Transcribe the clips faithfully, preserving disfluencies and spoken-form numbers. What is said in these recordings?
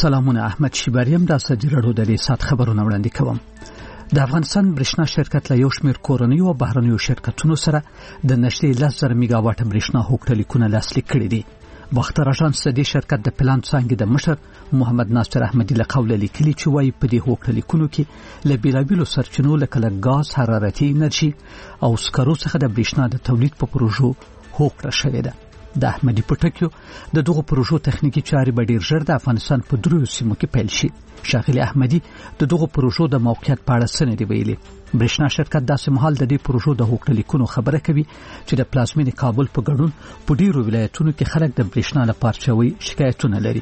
سلامونه، احمد شیباریم د سجی رادیو د دې سات خبرونه وړاندې کوم. د افغانستان برېښنا شرکت له یو شمېر کورنیو او بهرنیو شرکتونو سره د نږدې لس زره میگا واټه برېښنا هوکړلیکونه لاسلیک کړي دي. باختر اژانس د دې شرکت د پلان څانګې د مشر محمد ناصر احمدي له قوله لیکلي چې وايي په دې هوکړلیکونو کې له بیلابیلو سرچینو لکه له ګاز، حرارتي انرژي او سکرو څخه د برېښنا د تولید په پروژو هوکړه شوې ده. د احمدي پټکیو د دغه پروژو تخنیکی چارې به ډیر ژر د افغانستان په دریو سیمو کې پیل شي. شاغلي احمدي د دغه پروژو د موقعیت په اړه څه نه دی ویلي. برېښنا شرکت داسې مهال د دې پروژو د هوکړلیکونو خبره کوي چې د پلازمینې کابل په ګډون په ډیرو ولایتونو کې خلک د برېښنا لپاره چوي شکایتونه لري.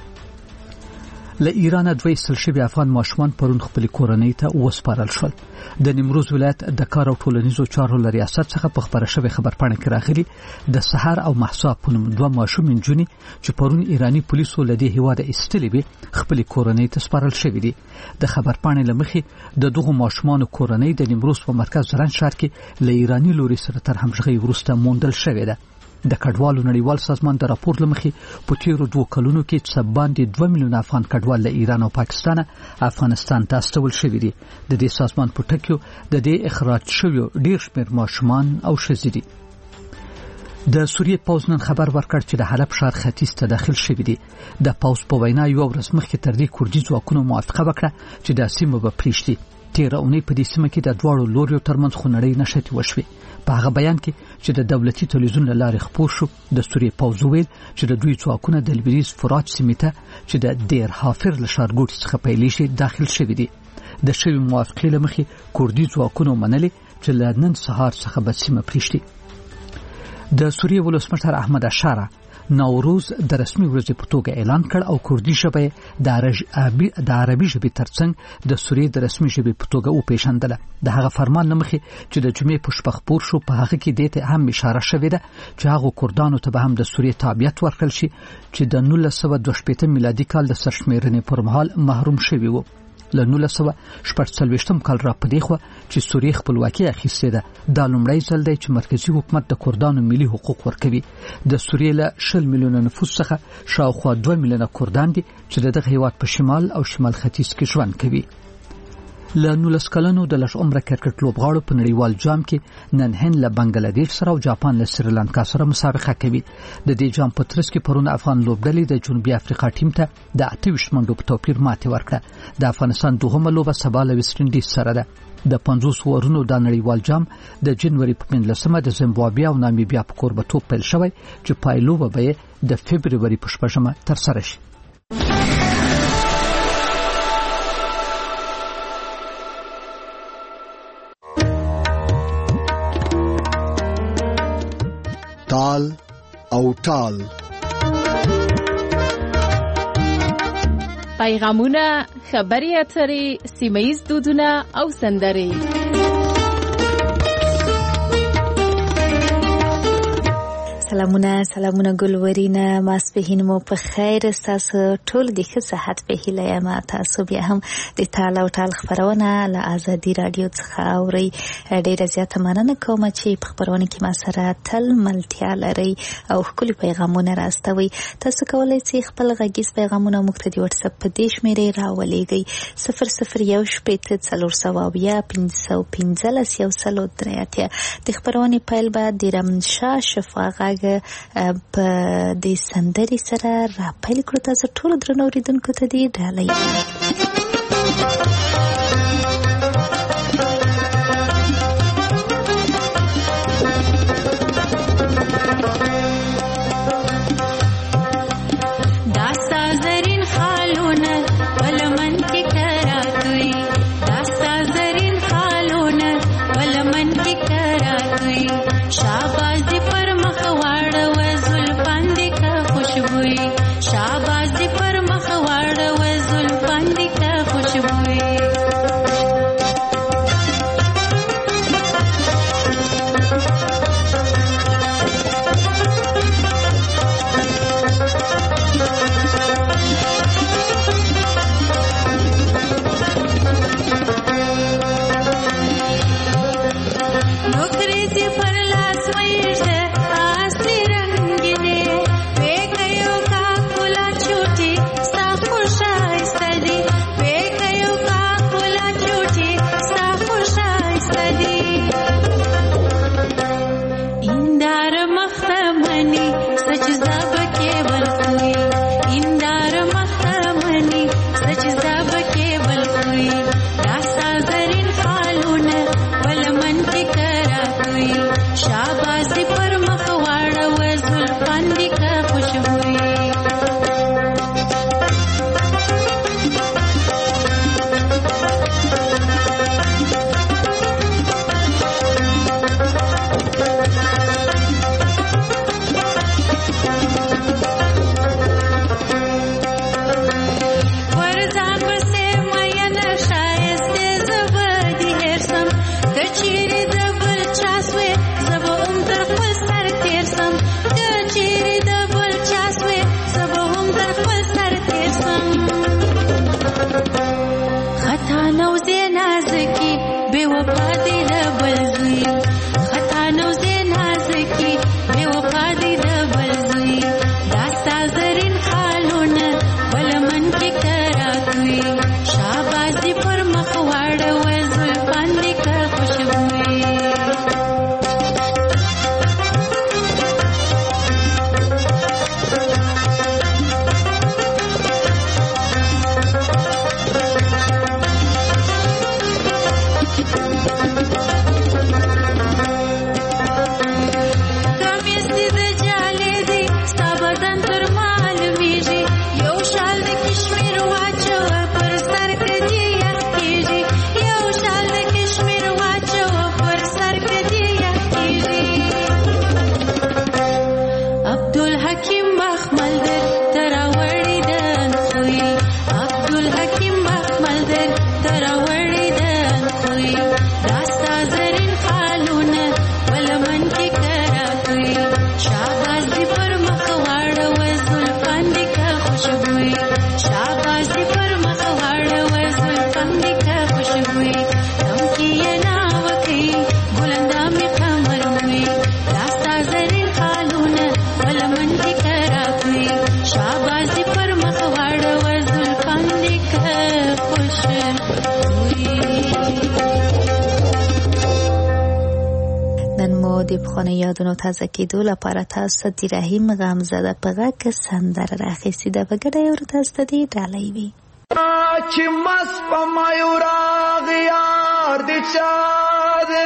له ایران دوی سل شوي افغان ماشومان پرون خپل کورنۍ ته وسپارل شول. د نیمروز ولایت د کار او ټولنیزو چارو له ریاست څخه په خبره شوی خبرپاڼه کې راغلي د سحر او محسا په نوم دوه ماشومان جونی چې پرون ایرانی پولیسو له دې هواده استلې به خپل کورنۍ ته سپارل شوی دي. د خبرپاڼې لمخې د دغه ماشومان کورنۍ د نیمروز په مرکز زرن ښار کې له ایرانی لوري سره تر همغږي وروسته موندل شوی ده. د کډوالو نړیوال سازمان د راپور لمخې په تیرو دوه کلونو کې څه باندې دوه میلیونه افغان کډوال له ایران او پاکستان افغانستان ته استول شوي دي. د دې سازمان په ټکیو د دې اخراج شویو ډیر شمېر ماشومان او ښځې دي. د سوریې پوځ نن خبر ورکړ چې د حلب ښار ختیځ ته داخل شوی دی. د پوځ په وینا یو ورځ مخکې تر دې کوردي ځواکونو موافقه وکړه چې د سیمه به پریږدي. تیره اونۍ په دې سیمه کې د دواړو لوریو ترمنځ خونړۍ نښتې وشوې. په هغه بیان کې چې د دولتي تلویزیون له لارې خپور شو، د سوریې پوځ ویل چې د دوی ځواکونه د لویدیځ فرات سیمې ته چې د دیر حافر له ښارګوټي څخه پیلېږي داخل شوي دي. د شوي موافقې له مخې کوردي ځواکونو منلې چې له نن سهار څخه به سیمه پریږدي. د سوریې ولسمشر احمد اشاره نوروز د رسمي ورځې په توګه اعلان کړ او کوردي ژبه د عربي د عربي ژبې ترڅنګ د سوریې د رسمي ژبې په توګه وپېژندله. د هغه فرمان لمخې چې د جمعې په شپه خپور شو، په هغه کې دې ته هم اشاره شوې ده چې هغه کوردانو ته به هم د سوریې تابعیت ورکړل شي چې د نولس سوه دوه شپېته میلادي کال د سرشمېرنې پر مهال محروم شوي وو. له نولس سوه شپږ څلوېښتم کال را پدې خو چې سوریې خپلواکي اخیستې ده. دا لومړی ځل دی چې مرکزي حکومت د کوردانو ملي حقوق ورکوي. د سوریې له شل میلیونه نفوس څخه شاوخوا دوه میلیونه کوردان دي چې د دغه هیواد په شمال او شمال ختیځ کې ژوند کوي. له نولس کلنو د لږ عمره کرکټ لوبغاړو په نړیوال جام کې نن هند له بنگلاديش سره او جاپان له سریلانکا سره مسابقه کوي. د دې جام په ترڅ کې پرون افغان لوبډلې د جنوبي افریقا ټیم ته د اته ویشت منډو په توپیر ماتې ورکړه. د افغانستان دوهمه لوبه سبا له ویسټ انډیز سره ده. د پنځوس ورونو د نړیوال جام د جنوري په پنځلسمه د زیمبابوې او نامیبیا په کوربتوب پیل شوی چې پایلوبه به د فبروري په شپږمه ترسره شي. تال او تال پیغامونه، خبري اترې، سیمه‌ییز دودونه او سندرې. سلامونه سلامونه ګلورینا، ماسپهین مو په خیر. تاسو ټول د ښه صحت په هیله یم. تاسو بیا هم د تال او تال خبرونه له ازادي رادیو څخه اورئ. ډیره زیاته مننه کوم چې په خبرونه کې ما سره تل ملتیا لرئ او ښکلي پیغامونه راستوئ. تاسو کولی شئ خپل غږیز پیغامونه موږ ته د واتساپ په دې شمېرې راولېږئ: صفر صفر یو شپېته څلور سوه اویا پنځه سوه پنځلس یو سل او درې اتیا. د خبرونې پیل به د رمشا شفا غږ په دې سندرې سره را پیل کړو. تاسو ټول درنو اوریدونکو ته دې ډالۍ शाबाश पर मखवाड़ व जुल्फान दी का खुशबू د پخواني یادونو تازه کېدو لپاره تاسو د رحیم غمزده په غږ کې سندره راخیستې ده. په ګډه یې ورته تاسو ته دې ډالۍ وي چې مس په مایوراغ یار د چا ده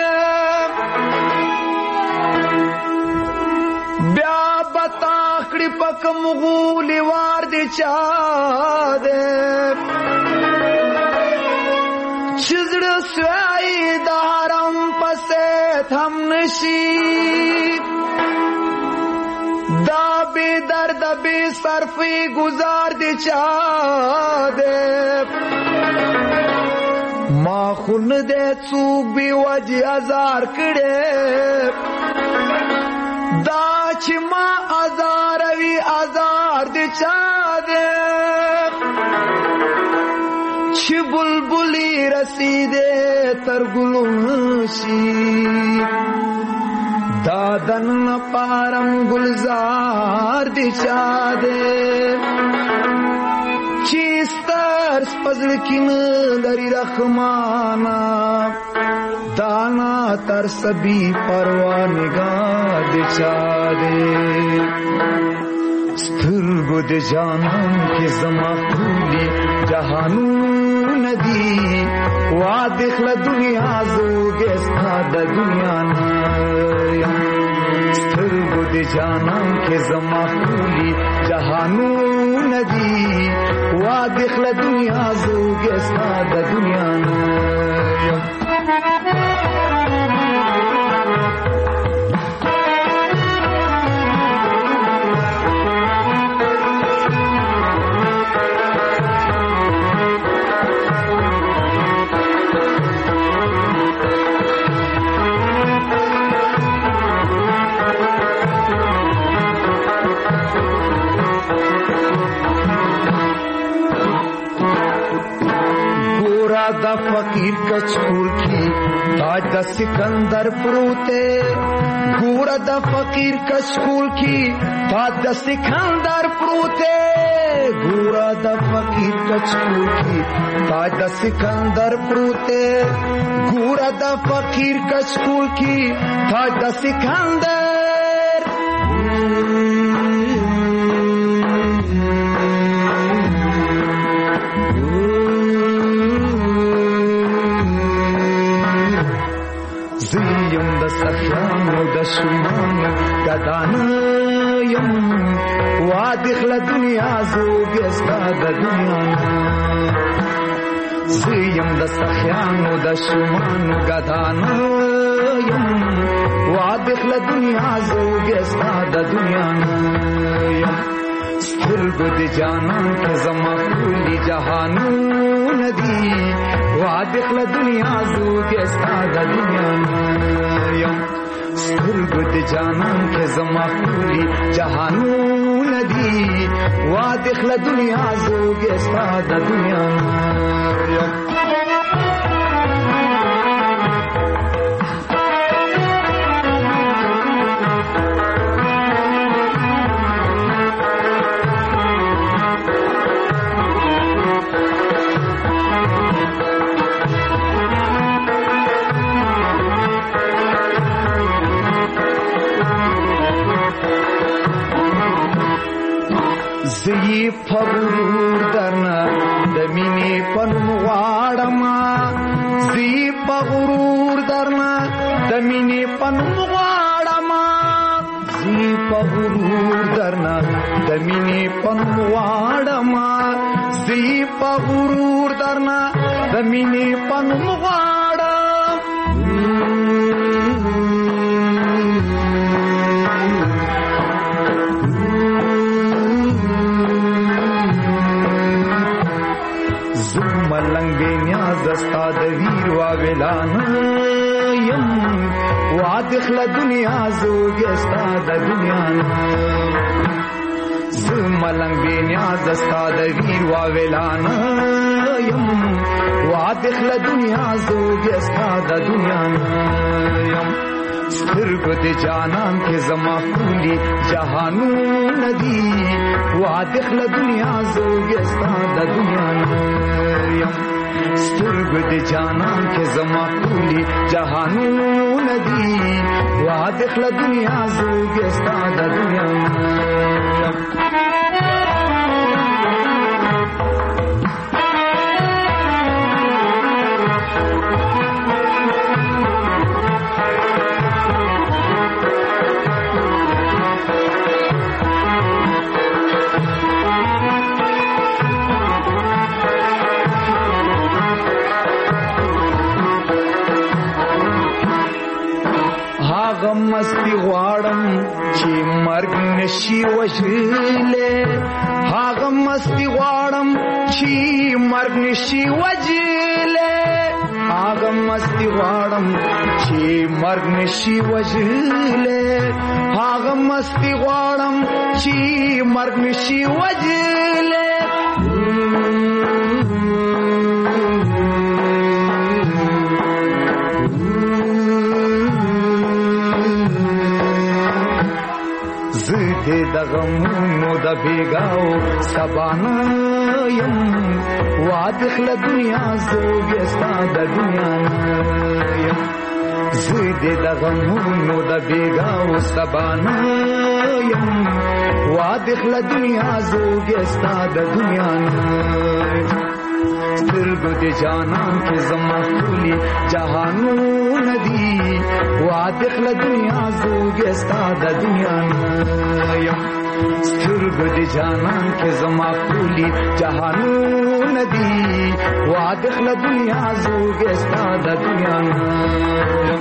بیا بتا کړي پک مغولي وار د چا ده چزړه سوای د حرم پسې هم نشي دا بی درد بی صرفی گزار دی چا دے ما خون دے چوک بی وجی ازار کڑے دا چی ما ازار وی ازار دی چا دے چی بلبلی رسیدے ترگلونشی دادن پارم گلزار دی چا دے چیستر سپزل کن لری رحمانا دانا ترسبی پروانگار دی چا دے سترگو دی جانم کی زما خولی جہانو ندی وادخل دنیا زوگستا دا دنیا نایا سترگو دی جانم کے زما خولی جہانو ندی وادخل دنیا زوگستا دا دنیا نایا دا فقیر کچکول کی تاج دا سکندر پروتے گورا دا فقیر کچکول کی تاج دا سکندر پروتے گورا دا فقیر کچکول کی تاج دا سکندر پروتے گورا دا فقیر کچکول کی تاج دا سکندر زیم د سخیانو د شمانو گدانیم وادخل دنیا زوگستا د دنیا زیم د سخیانو د شمانو گدانیم وادخل دنیا زوگستا د دنیا سترگو دی جانان که زما خولی جهانو ندی وادخل دنیا زوگستا دا دنیا نایم سترگو دی جانان که زما خولی جهانو ندی وادخل دنیا زوگستا دا دنیا نایم زی فغرور درنا دمینی پنم غاڑما زی فغرور درنا دمینی پنم غاڑما زی فغرور درنا دمینی پنم غاڑما زی فغرور درنا دمینی پنم غاڑا ملنگ بے نیاز استا دویر واویلان یم وادخل دنیا زوگ استا دنیا ملنگ بے نیاز استا دویر واویلان یم وادخل دنیا زوگ استا دنیا یم سترگو دی جانان کے زما پولی جہانو ندی وادخل دنیا زوگ استا دنیا سترگو دی جانان کے زما پولی جہانو ندی وادخل دنیا زوگ استا دنیا غم مستی غواړم چې مرګ نشي وژلې هاغه مستی غواړم چې مرګ نشي وژلې هاغه مستی غواړم چې مرګ نشي وژلې هاغه مستی غواړم چې مرګ نشي وژلې د غمونو د بیگاو سبانا یم وادخل دنیا زوگ استا د دنیا یم زید د غمونو د بیگاو سبانا یم وادخل دنیا زوگ استا د دنیا سترگو دی جانان کے زما پولی جہانو ندی وادخل دنیا زوگ استا د دنیا یم سترگو دی جانان کے زما پولی جہانو ندی وادخل دنیا زوگ استا د دنیا یم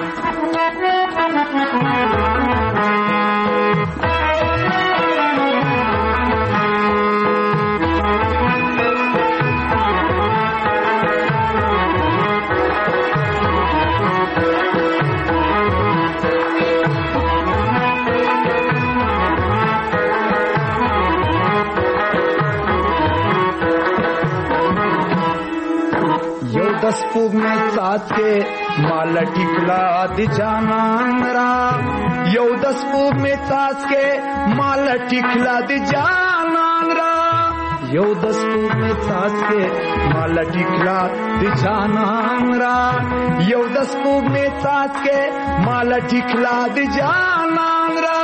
दस पुग में साथ के माला टिकला दी जानन रा यौ दस पुग में साथ के माला टिकला दी जानन रा यौ दस पुग में साथ के माला टिकला दी जानन रा यौ दस पुग में साथ के माला टिकला दी जानन रा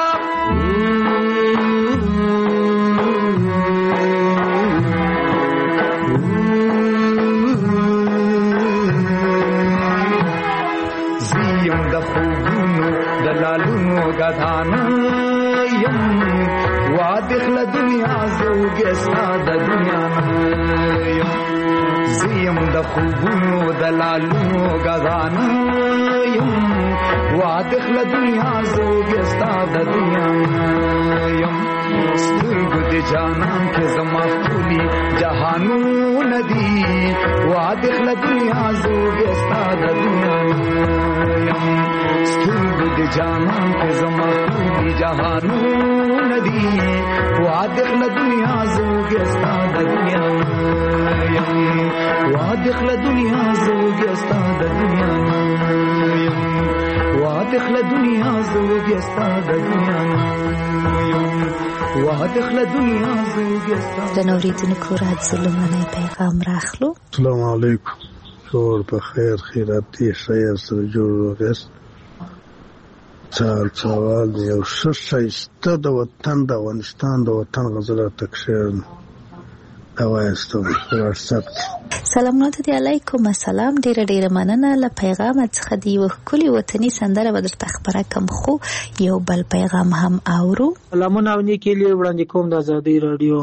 دلالونو گدانا یم وادخل دنیا زوگ استا د دنیا یم زیم د خوبونو دلالونو گدانا یم وادخل دنیا زوگ استا د دنیا یم سترگو دی جانان کے زما پولی جہانو ندی وادخل دنیا زوگ استا د دنیا یم سترگو دی جانان کے زما پولی جہانو ندی وادخل دنیا زوگ استا د دنیا یم وادخل دنیا زوگ استا د دنیا یم وادخل دنیا زوگ استا د دنیا یم وادخل دنیا زوگ استا د نوریدونکو راځو لمنې پیغام راخلو. السلام علیکم. کور په خیر خیرات دې خیر سره جوړ وګس چال چاوال یو ښه ښایسته د وطن د افغانستان د وطن غزل راته کښېږدم دا وایستم په واټساپ کې. سلامونه ته علیکم السلام. ډیره ډیره مننه له پیغام څخه. دی یو ښکلې وطني سندره به درته خپره کړم، خو یو بل پیغام هم اورو. سلامونه او نیکې لیې وړاندې کوم د ازادۍ راډیو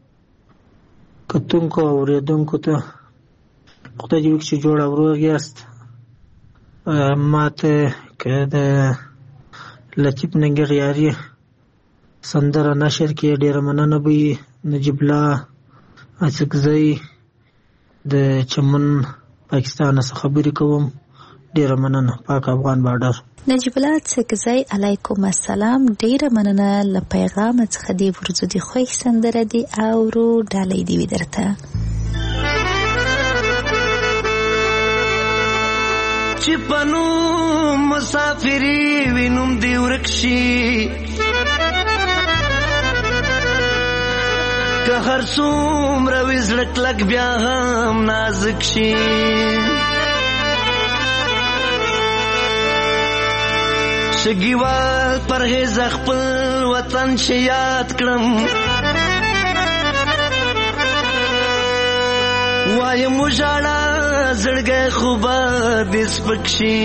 کتونکو او اورېدونکو ته. خدای دې وکړي چې جوړ او روغ یاست. ما ته که د لطیف ننګریاري سندره نشر کې ډیره مننه به وي. نجیب الله اڅکزی د چمن پاکستان څخه خبرې کوم، ډیره مننه. پاک افغان بارډر. نجیب الله اڅکزی علیکم السلام. ډیره مننه له پیغام څخه. دی ورځو دی خوښ سندره دی اورو، ډالۍ دی وي درته. چې پنو مسافری وینم دی ورکشي که هر څومره وي زړه کلک بیا هم نازک شي. شګیوال پرهیز خپل وطن چې یاد کړم، وایم وژاړه زړګی خو به دې سپک شي.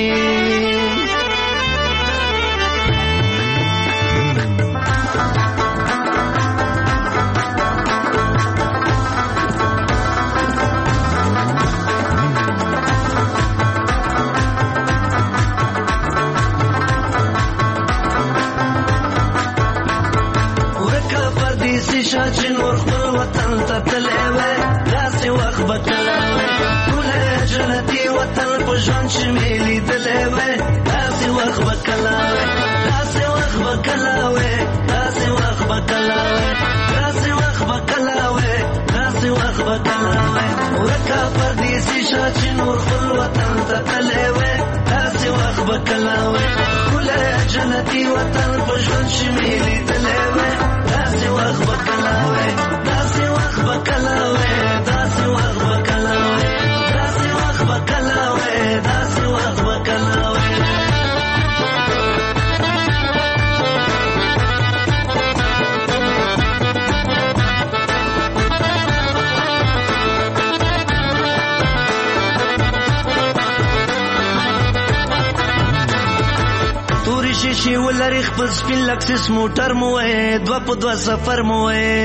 شا چې نور خپل وطن ته تللی وی، داسې وخت به کله وی ټولی جنتي وطن په ژوند چې مې لیدلی وی، داسې وخت به کله وی داسې وخت به کله وی داسې وخت به کله وی داسې وخت به کله وی داسې وخت به کله وی ورکه پردیسي شا چې نور خپل وطن ته تللی وی، داسې وخت به کله وی ټولی جنتي وطن په ژوند چې مې لیدلی وی، داسې وخت به کله وی داسې وخت به کله وی داسې وخت به کله وی داسې وخت به کله وی داسې وخت به کله وی. تورې شیشې ولري خپل سپین لکسس موټر مو وی، دوه په دوه سفر مو وی،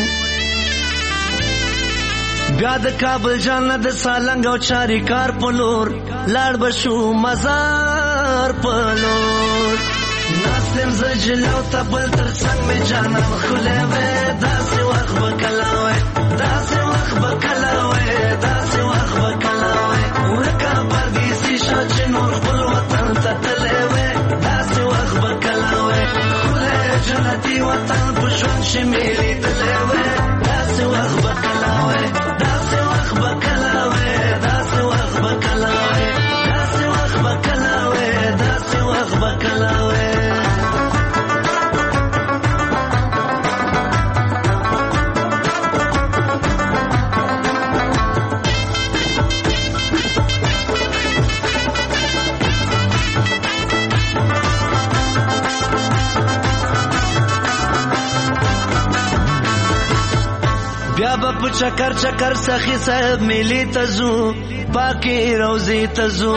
بیا د کابل جانه د سالنګ او چاریکار په لور لاړ به شو مزار په لور. ناستم زه جلو ته بل تر څنګ مې جانان ښکلی وی، داسې وخت به کله وی داسې وخت به کله وی داسې وخت به کله وی ورکه پردیسي شا چې نور خپل وطن ته تللی وی، داسې وخت به کله وی ښکلی جنتي وطن په ژوند چې مې لیدلی وی، داسې وخت به کله وی داسې وخت به کله وی داسې وخت به کله وی داسې وخت به کله وی داسې وخت به کله وی. بیا به په چکر چکر سخی صاحب میلی ته ځو، پاکې روضې ته ځو،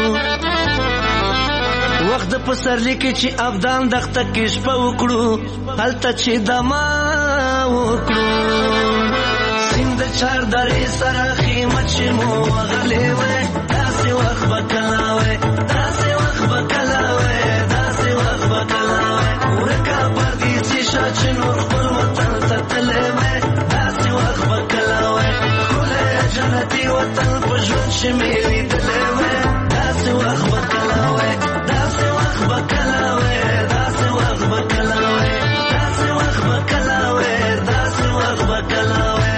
وخت د پسرلي کې چې افدان دښته کې شپه وکړو، هلته چې دما وکړو، سیند د چار درې سره خیمه چې مو وغلی وی، داسې وخت به کله وی داسې وخت به کله وی داسې وخت به کله وی ورکه پردیسي شا چې نور خپل وطن ته تللی وی، داسې وخت به کله وی ښکلی جنتي وطن په ژوند چې مې لیدلی وی، داسې وخت به کله وی داسې وخت به کله وی داسې وخت به کله وی داسې وخت به کله وی داسې وخت به کله وی.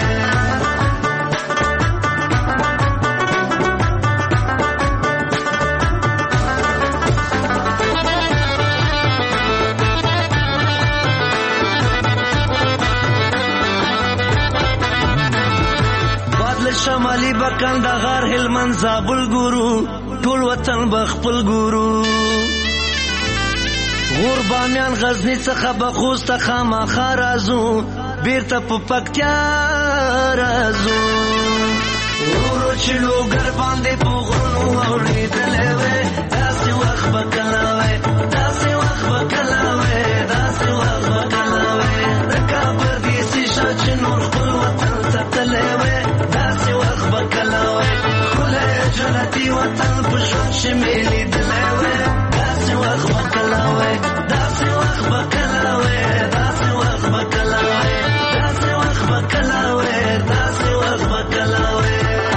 شمالی به کندهار هلمند زابل ګورو، ټول وطن به خپل ګورو، غور بامیان غزنی څخه به خوست ته خامخا راځو بیرته په پکتیا راځو ورو چې لوګر باندې په غرونو اورېدلی وې داسې وخت به کله وې داسې وخت به کله وې داسې وخت به کله وې د کابل دې سیشه چې نور خپل وطن ساتلی وې داسې وخت به کله وې ښکلی جنتي وطن په ژوند چې مې لیدلی وې داسې وخت به کله وې داسې وخت به کله وې داسې وخت به کله وې داسې وخت به کله وې داسې وخت به کله وې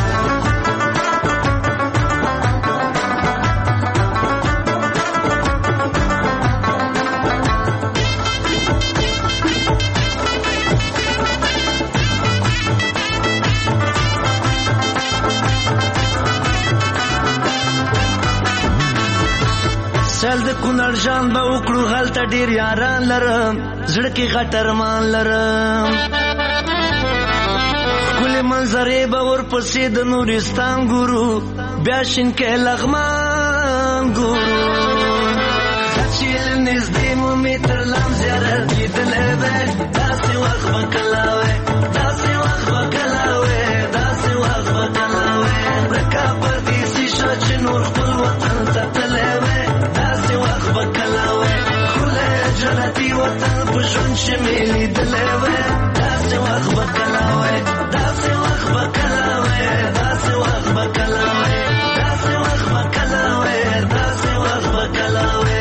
سل د کونړ جان به وکړو هلته ډېر یاران لرم زړه کې غټ ارمان لرم ښکلې منظرې به ورپسې د نورستان ګورو بیا شینکۍ لغمان ګورو چې له نږدې مو مې تر لام زیارت لیدلی وی داسې وخت به کله وی داسې وخت به کله وی داسې وخت به کله وی د کابل دې سیشه چې نور خپل وطن ساتلی وی داسې وخت به کله وی ښکلی جنتي وطن په ژوند چې مې لیدلی وی داسې وخت به کله وی داسې وخت به کله وی داسې وخت به کله وی داسې وخت به کله وی داسې وخت به کله وی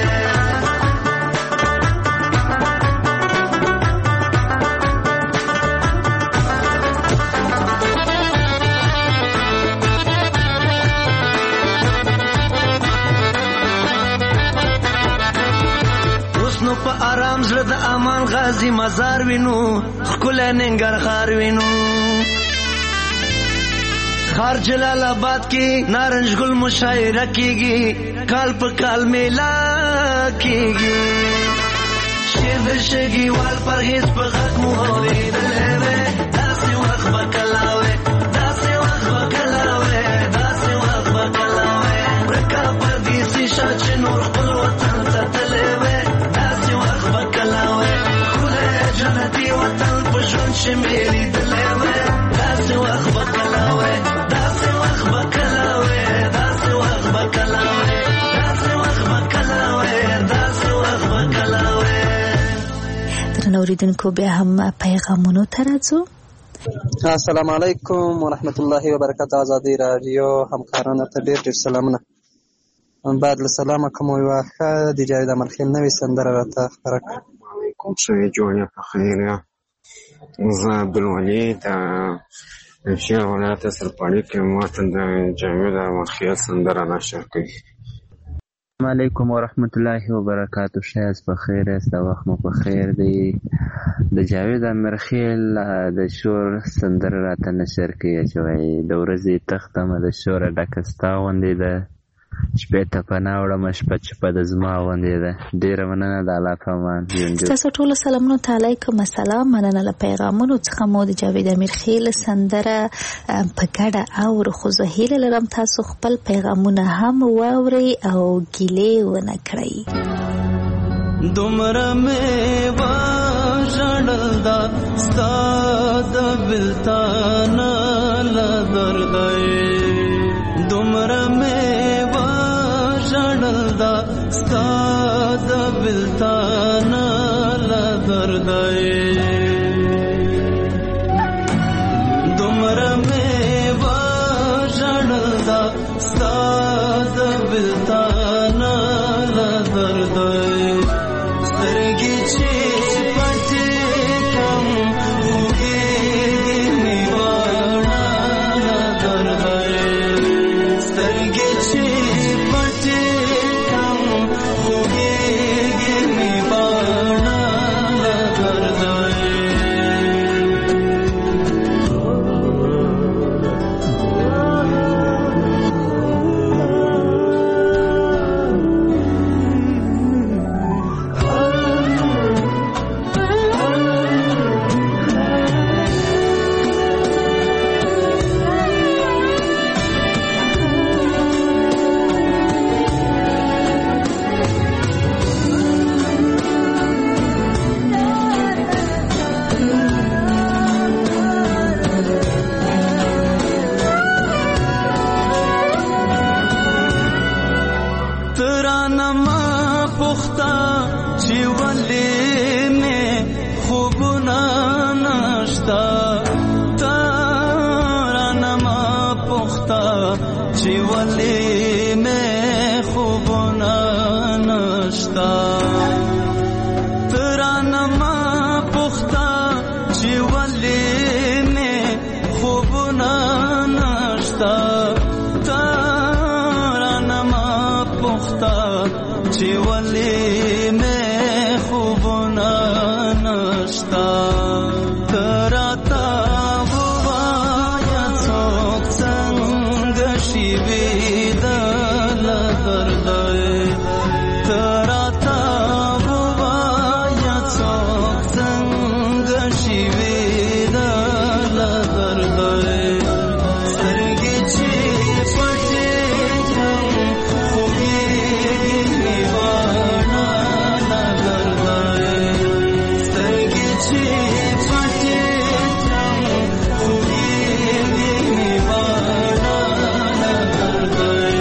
په آرام زړه د امان غازی مزار وینو ښکلی ننګرهار وینو ښار جلال آباد کې نارنج ګل مشاعره کیږي کال په کال میله کیږي شعر د شګیوال پرهیز په غږ مو اورېدلی وی داسې وخت به کله وی داسې وخت به کله وی داسې وخت به کله وی ورکه پر دې سیشه چې نور خپل وطن ساتلی وی جنتي وطن په ژوند چې مې لیدلی وی داسې وخت به کله وی داسې وخت به کله وی داسې وخت به کله وی داسې وخت به کله وی داسې وخت به کله وی درنو اوریدونکو بیا هم پیغامونو ته راځو. السلام علیکم ورحمت الله وبرکاته. ازادي رادیو همکارانو ته ډېر ډېر سلامونه. بعد له سلامه کوم یوه ښه د جاوید امرخیل نوې سندره راته خپره کړه. کوم شوی جوړې په خیر یم. زه عبدالولي د شمشیر ولایت سرپاړي کې ماته د جاوید امرخیل سندره نشر کوي. السلام علیکم ورحمت الله وبرکاتو. شایز په خیر است، وخت مو په خیر دی. د جاوید امرخیل د شور سندره راته نشر کوي چې وایي د ورځې تختمه د شوره ډکه ستا غوندې ده، شپې ته پناه وړمه شپه چپه د زما غوندې ده. ډېره مننه د الله په امان. ستاسو ټولو سلامونو ته علیکم السلام. مننه له پیغامونو څخه مو د جاوید امیرخیل سندره په ګډه اورو، خو زه هیله لرم تاسو خپل پیغامونه هم واورئ او ګیلې ونه کړئ. دومره مې وژړل دا ستا د بېلتانه له درده دومره مې وژړل دا ستا د بېلتانه له درده دومره مې وژړل دا ستا د بېلتانه له درده سترګې چې پټې کړم خوږېږي مې واړه له درده سترګې چې پټې کړم خوږېږي مې واړه له درده شتا تراتا ووایا څوک څنګه شي ویدل دردای تراتا ووایا څوک څنګه شي ویدل دردای سترګې چې پټې کړم خو ویږي وانا دردای سترګې چې پټې کړم خو ویږي وانا دردای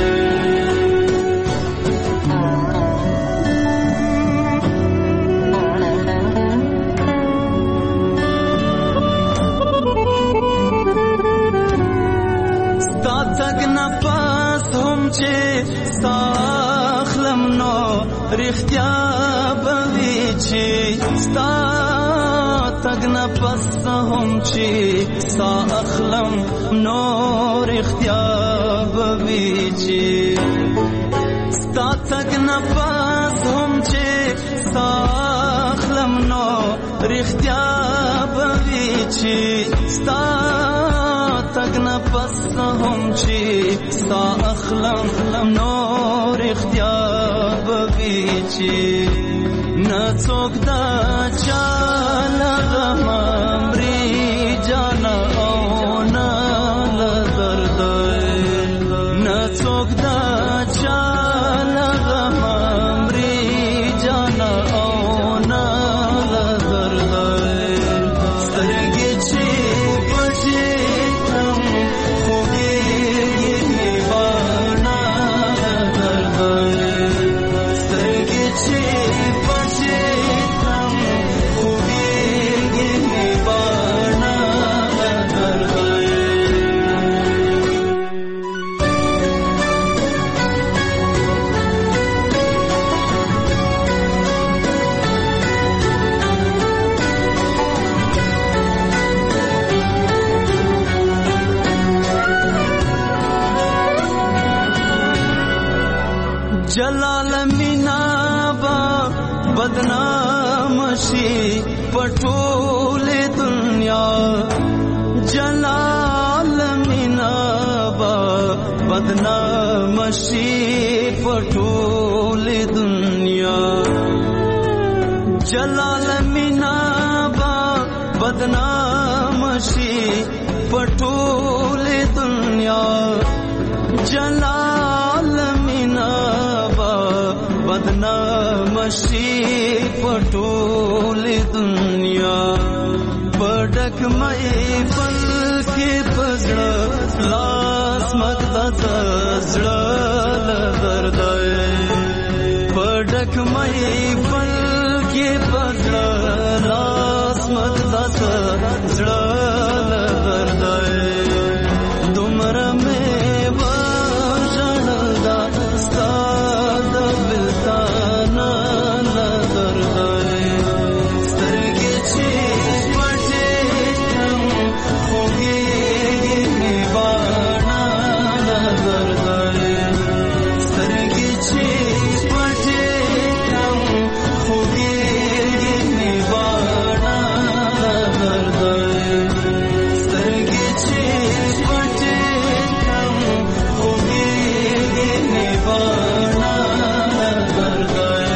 ستا تګ نفس هم چې ستا اخلم نو رښتیا به وي چې ستا تګ نفس هم چې ستا اخلم نو رښتیا به وي چې ستا تګ نفس هم چې ستا اخلم نو رښتیا به وي چې ستا تګ نفس هم چې ستا اخلم نور اختیار به وي چې نه څوک دا چا لغم امري جانا او نه له دردای نه څوک دا چا لغم امري جانا او نه له دردای سترګې چې پټې کړم خو ویږي وانا دردای سترګې چې پټې کړم خو ویږي وانا دردای جلال مینا با بدنام شي پټول دنیا جلال مینا با بدنام شي پټول دنیا جلال مینا با بدنام شي پټول دنیا جلال مینا با بدنام شي پټول دنیا پډک مې پل کې پزړه لاس مقدس زړه دردای پډک مې پل کې پزړه لاس مقدس زړه دردای دومره مې وژړل ستا د بلتانا دردای سترګې چې پټې کړم خو ویږي وانا دردای سترګې چې پټې کړم خو ویږي وانا دردای سترګې چې پټې کړم خو ویږي وانا دردای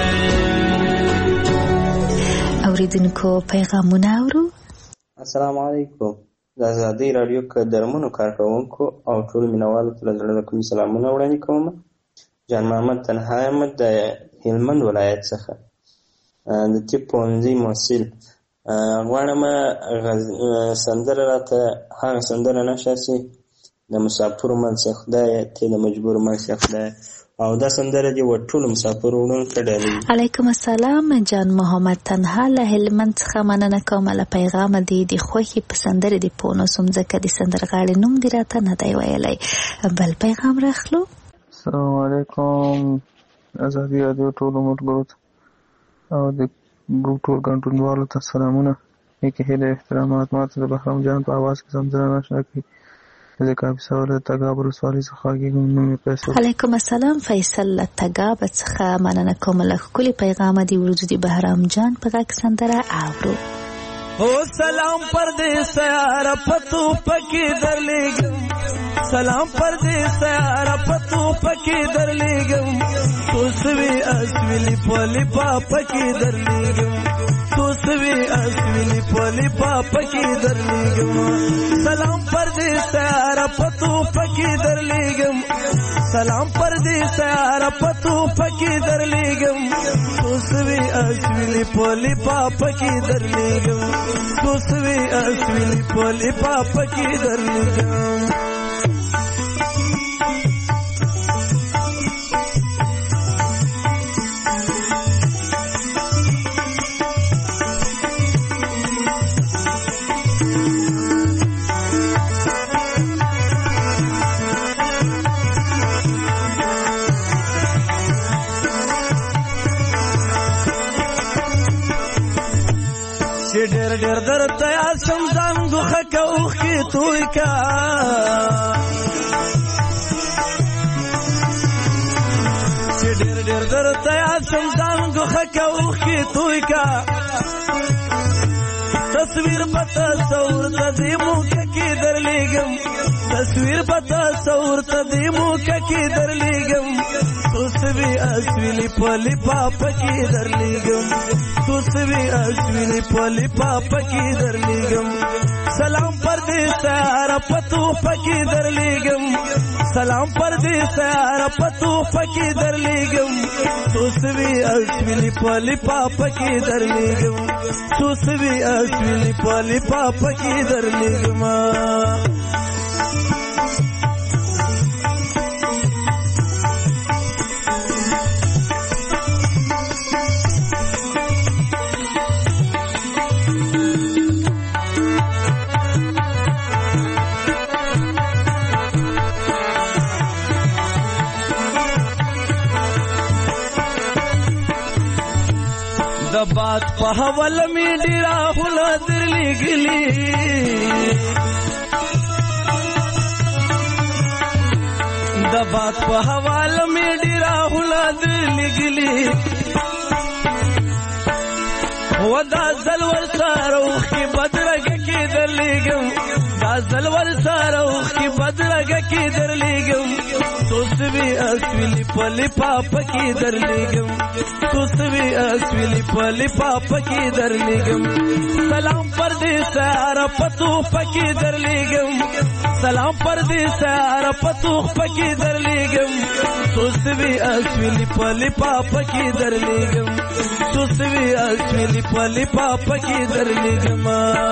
اوریدونکو پیغامونه اورو. السلام علیکم. د ازادۍ راډیو که درمونو کارکوونکو او ټول مینوالو ته له زړه د کومې سلامونه وړاندې کوم. جان محمد تنها احمد د هلمند ولایت څخه د طب پوهنځي محصل. غواړم سندره راته هغه سندره نشاسي د مسافرو منځ خدای ته د مجبور منځ خدای او دا سندره دی و ټول مسافر وړون کډالي. علیکم السلام جان محمد تنها له هلمند څخه مننه کوم. له پیغام دی د خوخي په سندره دی پونو سم ځکه د سندرغاړي نوم دی راته نه دی ویلای. بل پیغام راخلو. السلام علیکم. ازادي رادیو ټول ملګرو او د ګروپ ټول کنټرولوالو ته سلامونه. نیکه هیله احترامات. ماته د بهرام جان په आवाज کې سندره نشنا کی زه کافي سوال تګاب ولسوالۍ څخه غږیږم. نوم مې فیصل. علیکم السلام فیصل له تګاب څخه مننه کوم. له ښکلي پیغام دی ورځو دی بهرام جان په غږ سندره اورو. او سلام پردیس یار پتو پکی درلیگم، سلام پردیس یار پتو پکی درلیگم، تو سوی اسویلی پولی پا پکی درلیگم، تو سوی اسویلی پولی پا پکی درلیگم. سلام پردیس یار پتو پکی درلیگم، سلام پردیس یار پتو پکی درلیگم، تو سوی اسویلی پولی پا پکی درلیگم، تو سوی اسویلی پولی پا پکی درلیگم. ډېر ډېر درته یاد شم ځان ګوښه که اوښکې توی کا، چې ډېر ډېر درته یاد شم ځان ګوښه که اوښکې توی کا. تصویر په تصور ته دې موقع کې درلیږم، تصویر په تصور ته دې موقع کې درلیږم، تو سوي اسویلی پولی پاپا کې درلیږم، تو سوي اسویلی پولی پاپا کې درلیږم. سلام پردیس یار پتو پکی درلیږم، سلام پردیس یار پتو پکی درلیږم، تو سوي اسویلی پولی پاپا کې درلیږم، تو سوي اسویلی پولی پاپا کې درلیږم. د باد په حول می ډیرا هله درلېږلي، د باد په حول می ډیرا هله درلېږلي، و دا ځل ورسره اوښکې بدرګه کې درلېږم، دا ځل ورسره اوښکې بدرګه کې درلېږم، تو سوي اسویلی پولی پاپا کې درلیږم، تو سوي اسویلی پولی پاپا کې درلیږم. سلام پردیس یار پتو پکی درلیږم، سلام پردیس یار پتو پکی درلیږم، تو سوي اسویلی پولی پاپا کې درلیږم، تو سوي اسویلی پولی پاپا کې درلیږم.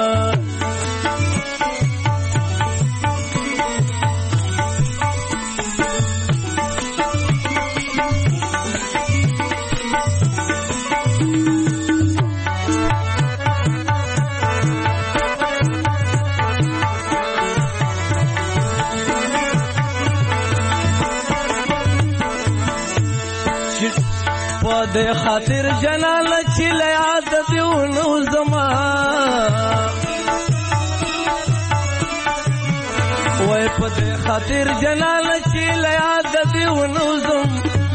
د خاطر جنان چې له یاد دیونو زما، وای په د خاطر جنان چې له یاد دیونو زم،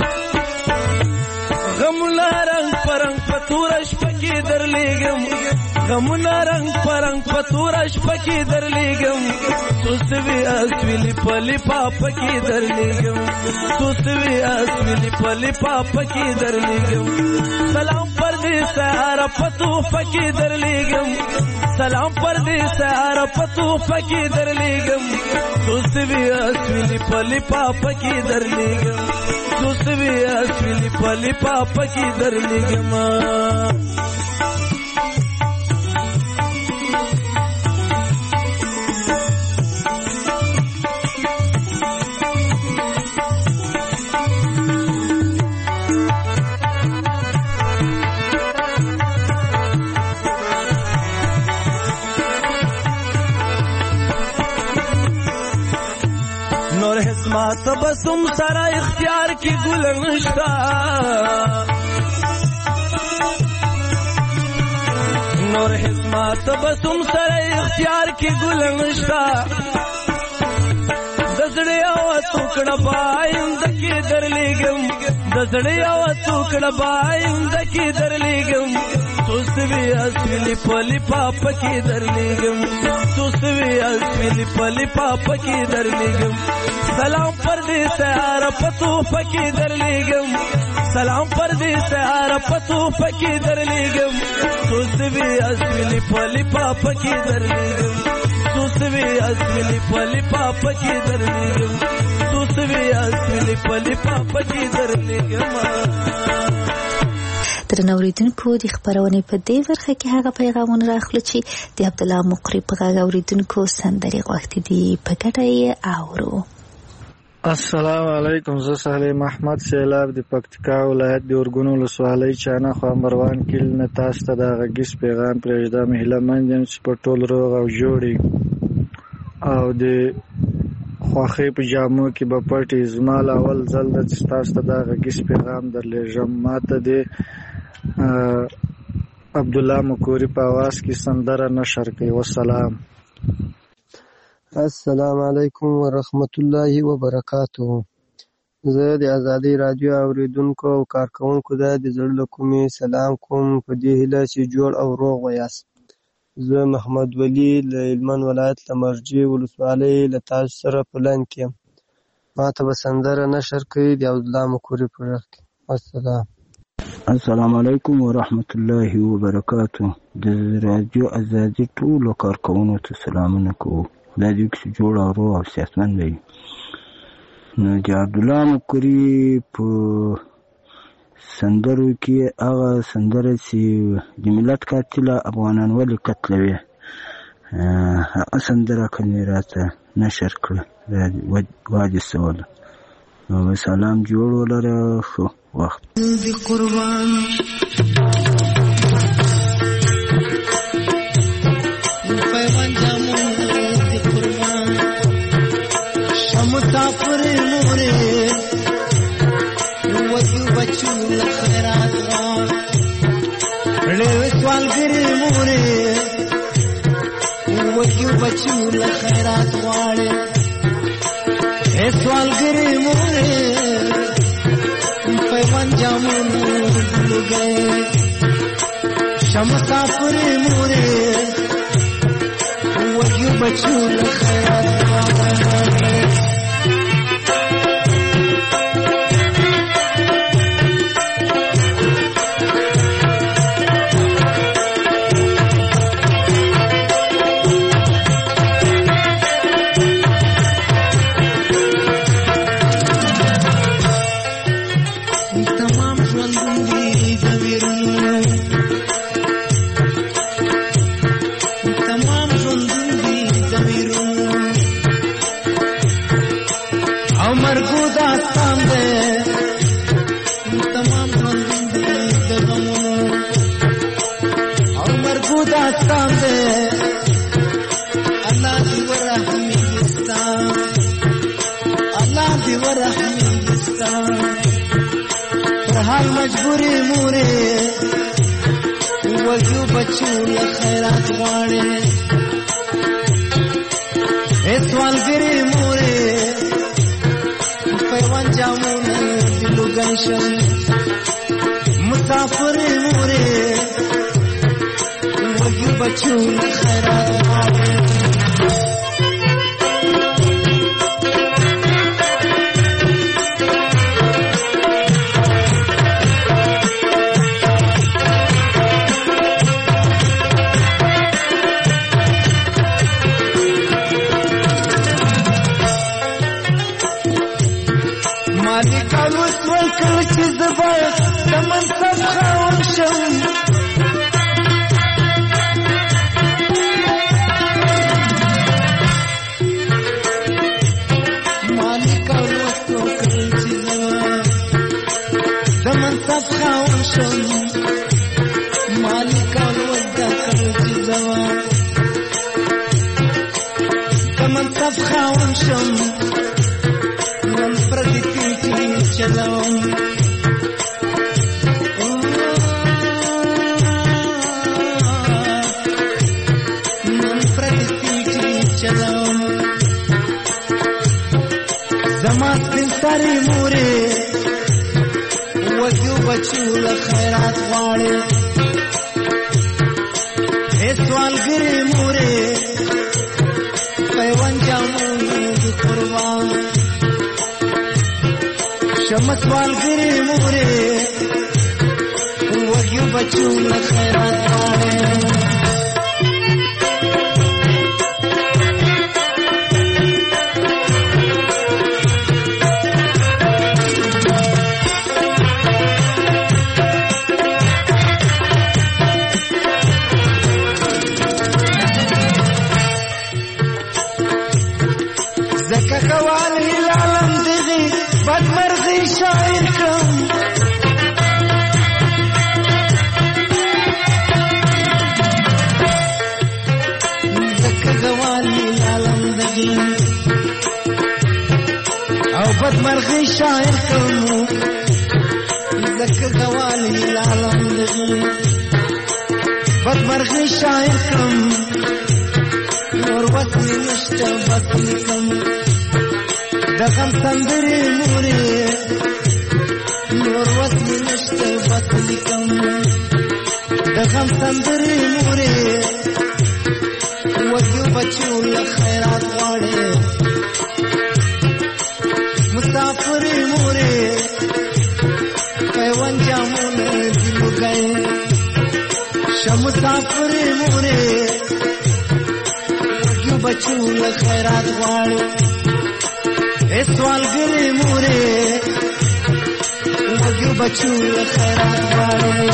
غمونه رنگ پرنګ په توره شپه کې درلیږم، غمونه رنگ پرنګ په توره شپه کې درلیږم، تو سوي اسویلی پولی پاپا کې درلیږم، تو سوي اسویلی پولی پاپا کې درلیږم. سلام پردیس یار پتو پکی درلیږم، سلام پردیس یار پتو پکی درلیږم، تو سوي اسویلی پولی پاپا کې درلیږم، تو سوي اسویلی پولی پاپا کې درلیږم. نور حسما تبسم سره اختیار کی گل نشتا، نور حسما تبسم سره اختیار کی گل نشتا، دزړې او ټوکړه بایم دکی درلېګم دزړې او ټوکړه بایم دکی درلېګم توسوي اسویلی پلی پاپ کی درلېګم توسوي اسویلی پلی پاپ کی درلېګم سلام پر دې سهار پتو پکی درلېګم سلام پر دې سهار پتو پکی درلېګم توسوي اسویلی پلی پاپ کی درلېګم توسوي اسویلی پلی پاپ کی درلېګم توسوي اسویلی پلی پاپ کی درلېګم. درنو اوریدونکو د خبرونې په دې برخه کې هغه پیغامونه راخلو چې د عبدالله مقری په غږ اوریدونکو سندرې غوښتي دي په ګډه یې اورو. السلام علیکم، زه صالح محمد سیلاب د پکتیکا ولایت د اورګون ولسوالۍ چانه خامروان کلی نه تاسو ته د غږیز پیغام پرېږدم. هیله مند یم چې په ټول روغ او جوړ او د خوښۍ په جامو کې به پټې. زما اول ځل ده چې تاسو ته دا غږیز پیغام درلېږم. ما ته د عبدالله مقری په اواز کې سندره نشر کوي. والسلام. السلام علیکم ورحمت الله وبرکاتو. زه د ازادۍ رادیو اوریدونکو او کارکونکو ته د زړه له کومې سلام کوم په دې هیله چې جوړ او روغ ویاست. زه محمد ولی له هلمند ولایت له مرجې ولسوالۍ له تاسو سره په لاین کې یم. ما ته به سندره نشر کوي د عبدالله مقری په غږ کې. والسلام. السلام علیکم ورحمت الله وبرکاتو. د رادیو ازادي ټولو کارکونکو ته سلامونه کوو. خدای دې وکړي چې جوړ او روغ او صحتمند وي. نو د عبدالله مقری په سندرو کې هغه سندره چې د ملت قاتله افغانان ولې قتلوي هغه سندره کنې راته نشر کړه وادي سواله. نو سلام جوړ ولره. ښه وخت دی قربان پیوان جامو دی قربان شمتا پر نوره وجو بچو لخیرات وان ریو سوال گری موره وجو بچو لخیرات وان اے سوال گری موره پیوان جامون دل گئے شمتا پر موره وجو بچو لخیرات وان مجبوری موره وجو بچو لخیرات غواړي سوال ګری موره پیوان جامونه دلو گنشم مسافر موره وجو بچو لخیرات غواړي. لارې مورې وږو بچو له خیرات غواړې هې سوالګرې مورې پیوند جامونو د قربان شمه سوالګرې مورې وږو بچو له خیرات غواړې بدمرغي شاعر کوم زکه غوالي العالم دغي بدمرغي شاعر کوم نور وطني نشته وطني کوم دغم سندري موري نور وطني نشته وطني کوم دغم سندري موري وګيو بچو له خیرات غواړي مسافری مورے پیوان جامون دل گئے شم مسافری مورے کیوں بچو خیرات غواړي اے سوال ګری مورے کیوں بچو خیرات غواړي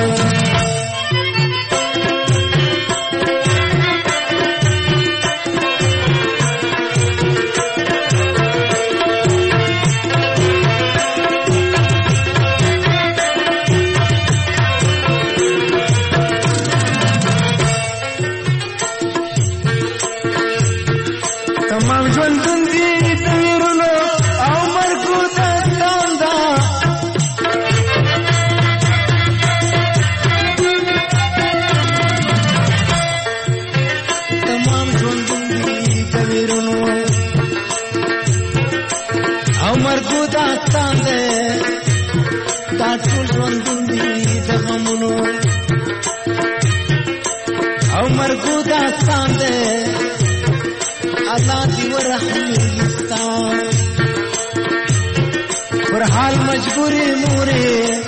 مجبوری مورې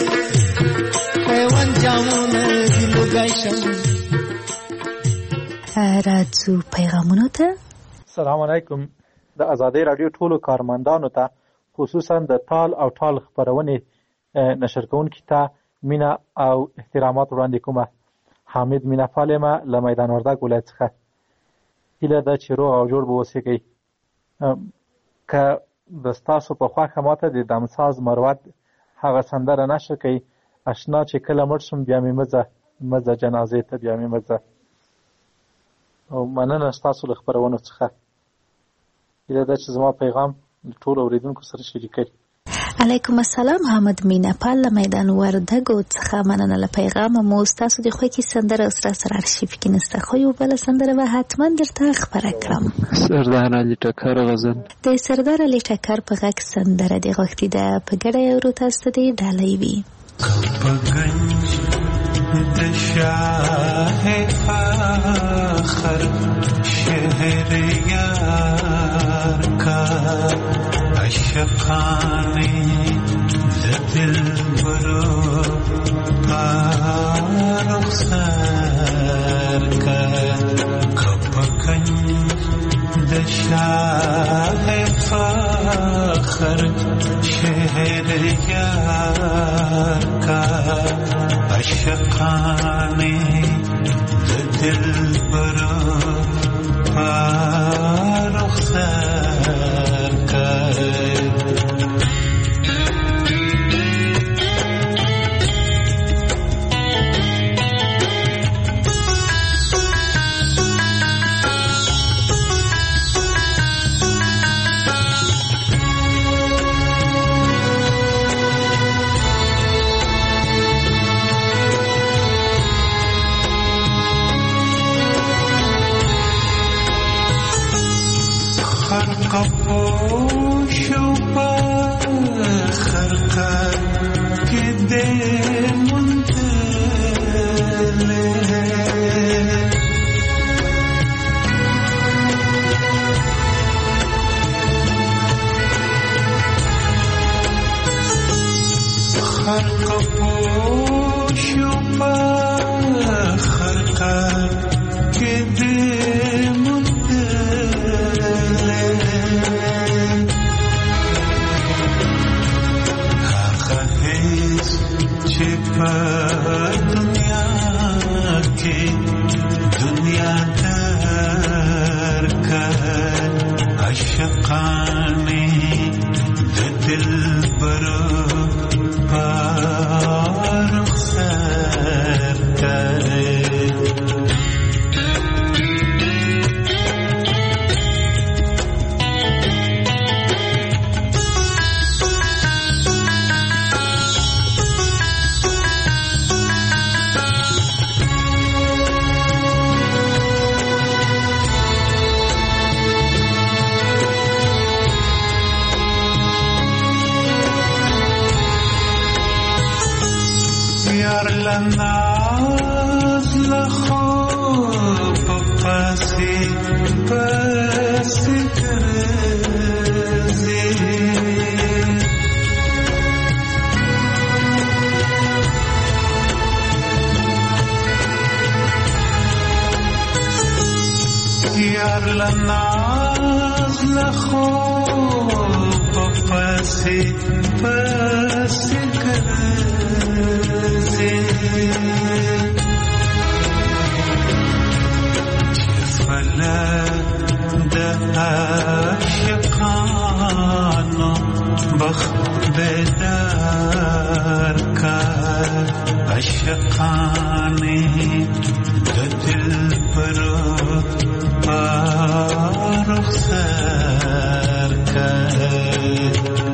پیوند جامونه دل گایشم راځو پیغامونو ته. السلام علیکم. د ازادۍ رادیو ټولو کارمندانو ته خصوصا د تال او ټال خبرونې نشر کوونکي ته مینا او احترامات وړاندې کومه. حامد مینا فالمه له میدان وردګ ولایت څخه. هیله ده چې روغ او جوړ به اوسئ. که د ستاسو په خوښه ماته د دمساز مروت هغه سندره نشر کوي اشنا چې کله مړ شم بیا مې مزه مزه جنازې ته بیا مې مزه. او مننه ستاسو له خپرونو څخه. هیله ده چې زما پیغام ټول اوریدونکو سره شریک کړي. علیکم السلام. حامد مینا پال له میدان وردګو څخه مننه له پیغام مو. ستاسو د خوښې سندره سره سره ارشیف کې نسته خو یو بل سندره به حتما درته خبره کړم. سردار علي ټکر غزل د سردار علي ټکر په غږ سندره د غوښتي ده په ګډه اورو تاسو ته ډالۍ وي. کپگنج د شاه فخر شهر یار کا عشقانی دل برو رخسار کا کپگنج د شاه فخر شهر یار کا عشقانی دل برو رخسار کا خرقه که دمون دله خرقه پوشو پا خرقه که دمون دله هغه هیڅ چې په دنیا کې دنیا درکړ عاشقانه د دلبر په رخسار کړي ناز لخوب پسی پسی کرزی یار لناز لخوب پسی پسی کرزی فلا ده عاشقانو بخت بیدار کر عاشقانی ده دل پرو رخسار کر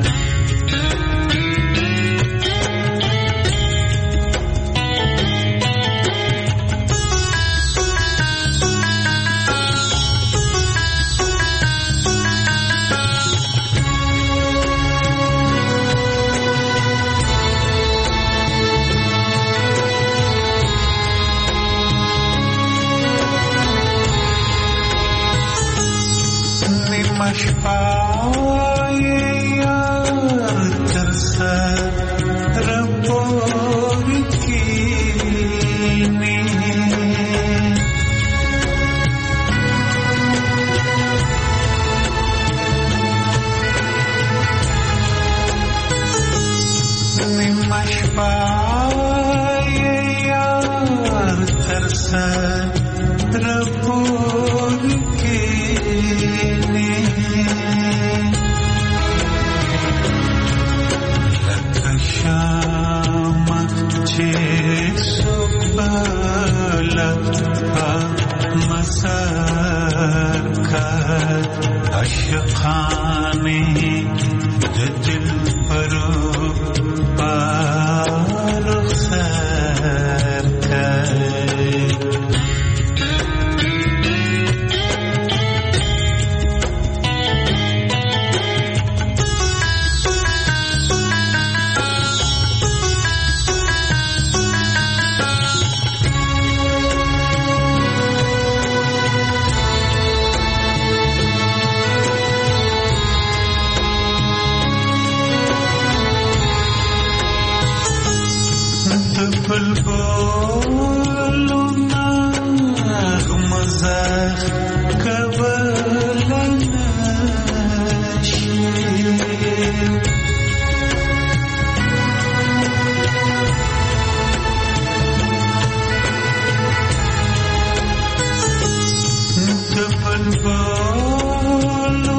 مشپای یار ترسر ربوری کینی مشپای یار ترسر ربوری کینی شامت چه سبالت مسار کرد عاشقانی د دل پرو رخسار کرد بلبلو نغمزه کبل نشی بلبلو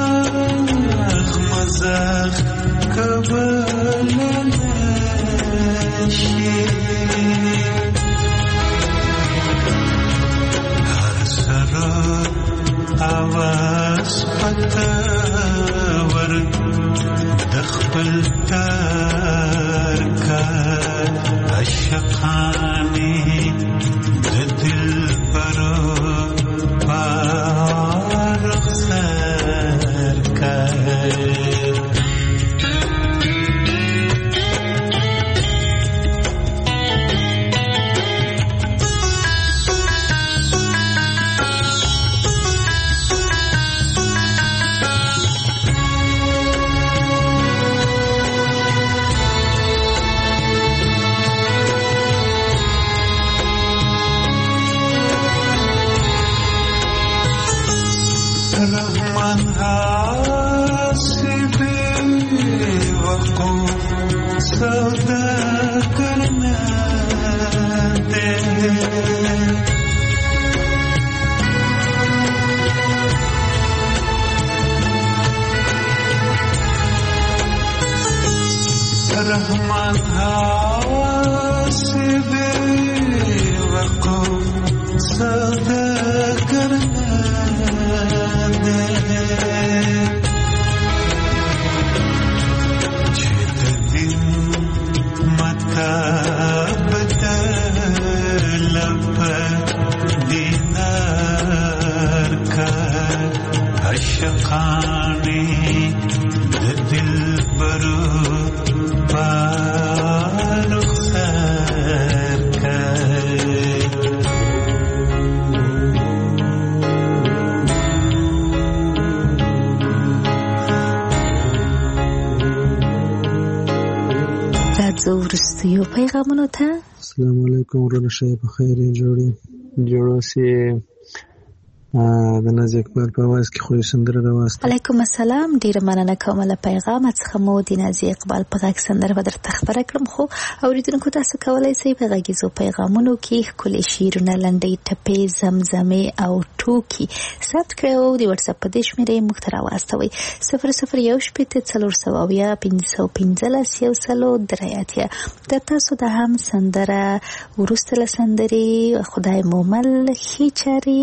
نغمزه کبل نشی आवाज पतावर दखल तार का अशखानी दिल परो पार सर का हवा से बेवकूफ सौदा करना दे जित दिन मता बदलब दीनार का अशकाने दिल बरू पारुख सर का راځو وروستیو پیغامونو ته. السلام علیکم ورونه شای په خیر جوړي جوړو سي د ناز اقبال په आवाज کې خو سندره راوست. علیکم السلام، ډیره مننه کوم له پیغام څخه. مو د ناز اقبال په غږ سندره به درته خبره کړم، خو اوریدونکو تاسو کولای شئ په غږیزو پیغامونو کې ښکلي شعرونه، لنډۍ ټپې، زمزمې او ټوکي ثبت کړئ او د واتس اپ په دې شمېرې موږ ته راواستوئ صفر صفر یو شپېته څلور سوه اویا پنځه سوه پنځلس یو سلو درې اتیا. د تاسو د هم سندره وروسته له سندرې خدای مومل ښې چارې.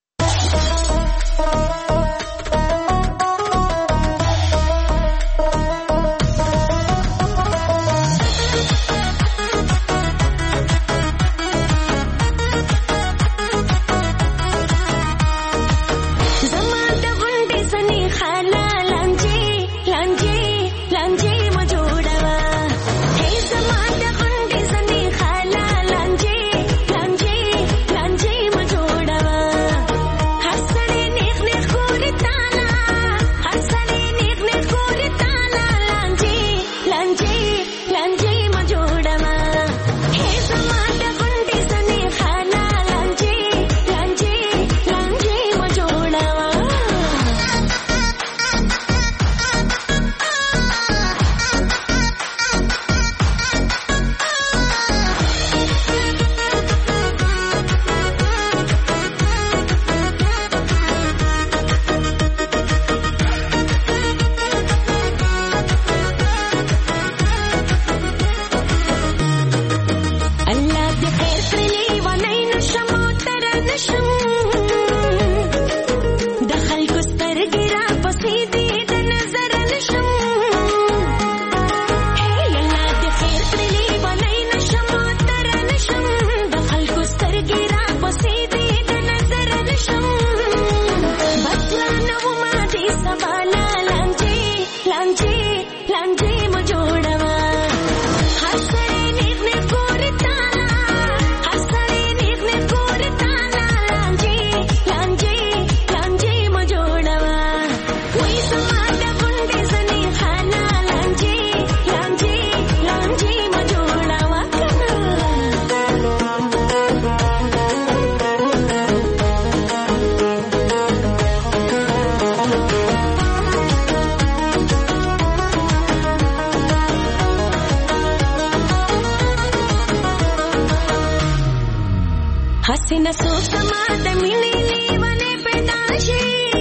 हसीना सोच समात मिली लीवाने पे नाशी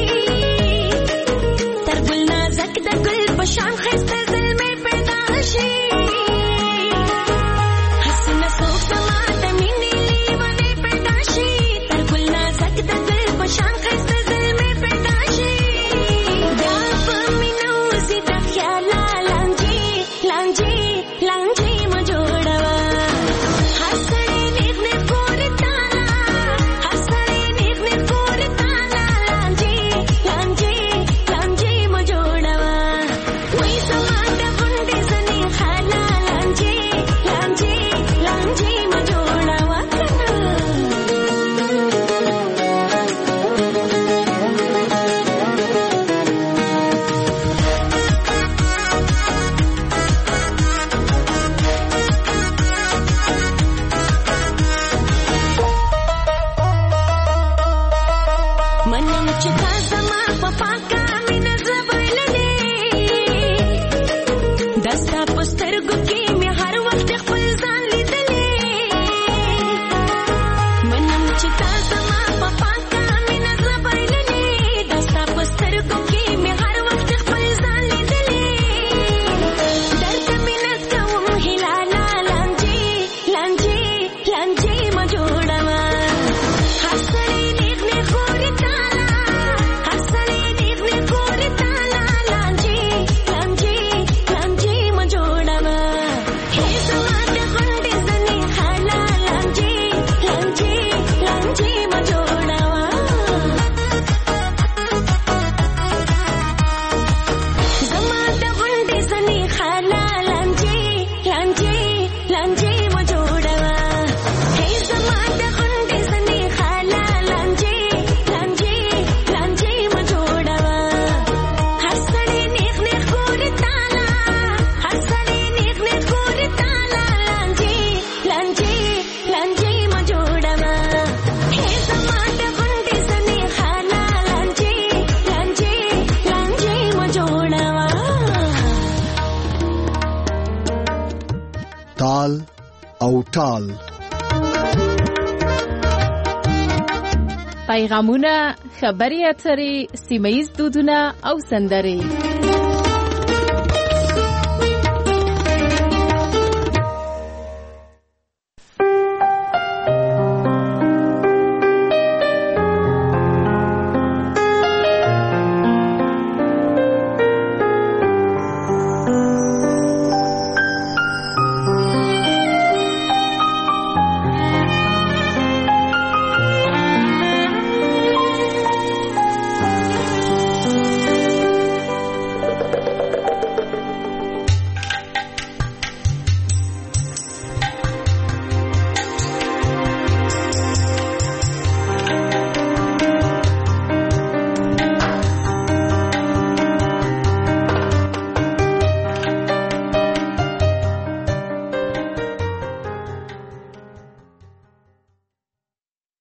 तरबुल नाज़क द गुल बशाम खस्ते दिल में पे नाशी हसीना सोच समात मिली लीवाने पे नाशी तरबुल नाज़क द गुल बशाम खस्ते दिल में पे नाशी दाप मिनो सीधा ख्याला लांजी लांजी लांजी मजोड़वा हसरे निगने कोरता Hila ټال. پیغامونه، خبري اترې، سیمه ییز دودونه او سندرې.